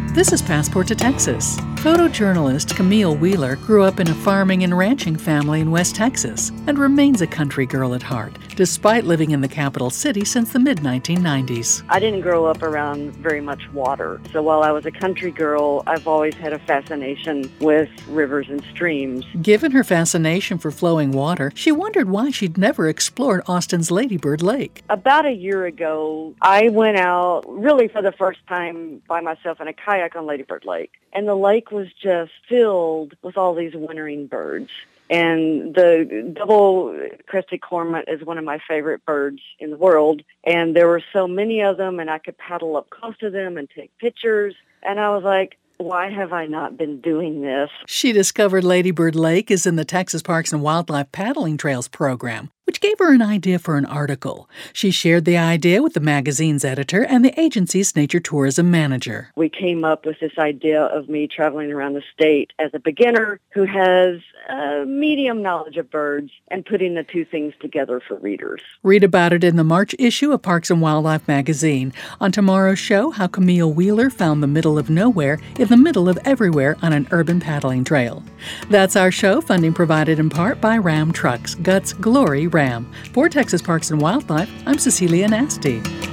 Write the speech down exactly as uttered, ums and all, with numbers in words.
This is Passport to Texas. Photojournalist Camille Wheeler grew up in a farming and ranching family in West Texas and remains a country girl at heart, despite living in the capital city since the mid nineteen nineties. I didn't grow up around very much water, so while I was a country girl, I've always had a fascination with rivers and streams. Given her fascination for flowing water, she wondered why she'd never explored Austin's Lady Bird Lake. About a year ago, I went out really for the first time by myself in a kayak on Lady Bird Lake, and the lake was just filled with all these wintering birds. And the double-crested cormorant is one of my favorite birds in the world. And there were so many of them, and I could paddle up close to them and take pictures. And I was like, why have I not been doing this? She discovered Lady Bird Lake is in the Texas Parks and Wildlife Paddling Trails program, which gave her an idea for an article. She shared the idea with the magazine's editor and the agency's nature tourism manager. We came up with this idea of me traveling around the state as a beginner who has a medium knowledge of birds and putting the two things together for readers. Read about it in the March issue of Parks and Wildlife magazine. On tomorrow's show, how Camille Wheeler found the middle of nowhere in the middle of everywhere on an urban paddling trail. That's our show, funding provided in part by Ram Trucks, Guts, Glory, Ram. For Texas Parks and Wildlife, I'm Cecilia Nasty.